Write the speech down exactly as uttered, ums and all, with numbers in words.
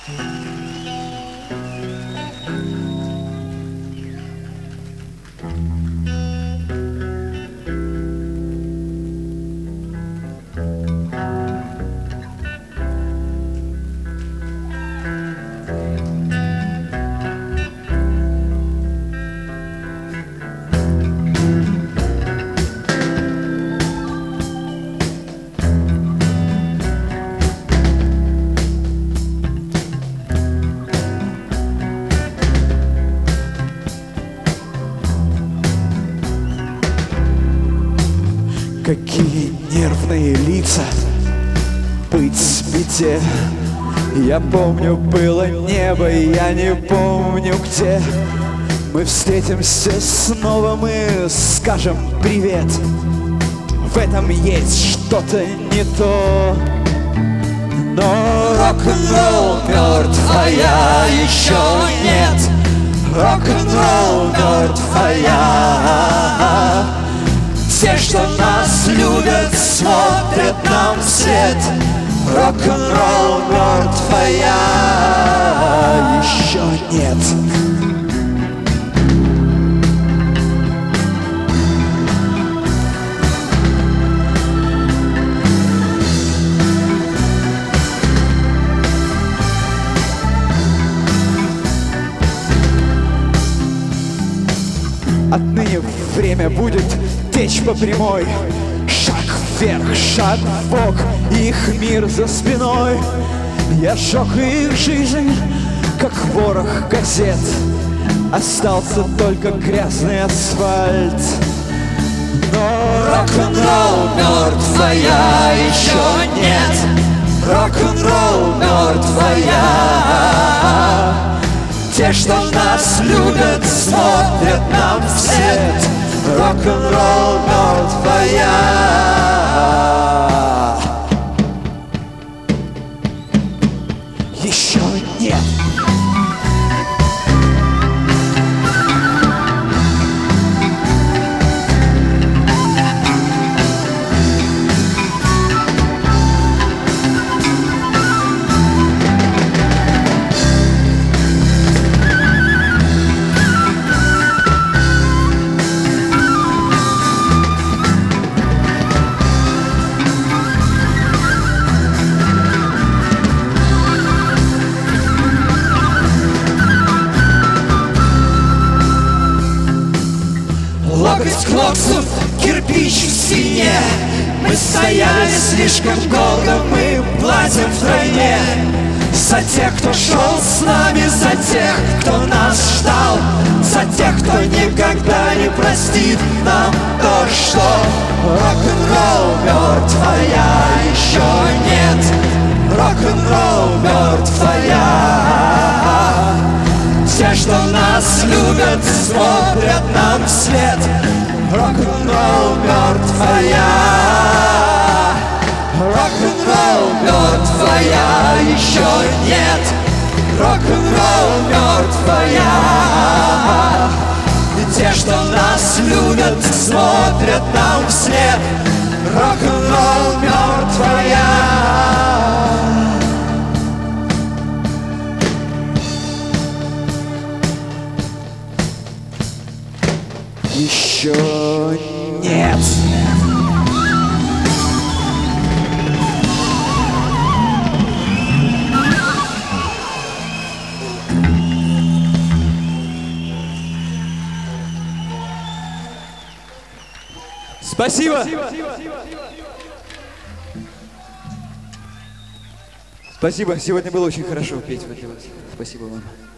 Какие нервные лица быть в беде. Я помню, было небо, я не помню где. Мы встретимся снова, мы скажем привет. В этом есть что-то не то. Но рок-н-ролл мертв, а я еще нет. Рок-н-ролл мертв, а я. Те, что нас любят, смотрят нам вслед. Рок-н-ролл мертв, а я еще нет. Отныне время будет течь по прямой. Шаг вверх, шаг вбок, их мир за спиной. Я сжег их жизнь, как ворох газет. Остался только грязный асфальт. Но рок-н-ролл мертв, а я еще нет. Рок-н-ролл мертв, а я. Те, что нас любят, смотрят нам вслед. Рок-н-ролл мертв, а я еще нет. Локоть клоксов, кирпич в стене. Мы стояли слишком долго, мы платим втройне. За тех, кто шел с нами, за тех, кто нас ждал. За тех, кто никогда не простит нам то, что рок-н-ролл мертв, а я еще нет. Рок-н-ролл мертв, а я. Те, что нас любят, смотрят нам вслед. Рок-н-ролл мертв, а я. Рок-н-ролл мертв, а я еще нет. Рок-н-ролл мертв, а я. И те, что нас любят, смотрят нам вслед. Рок-н-ролл мертв, а я. Еще нет. Спасибо. Спасибо. Сегодня было очень хорошо петь. Спасибо вам.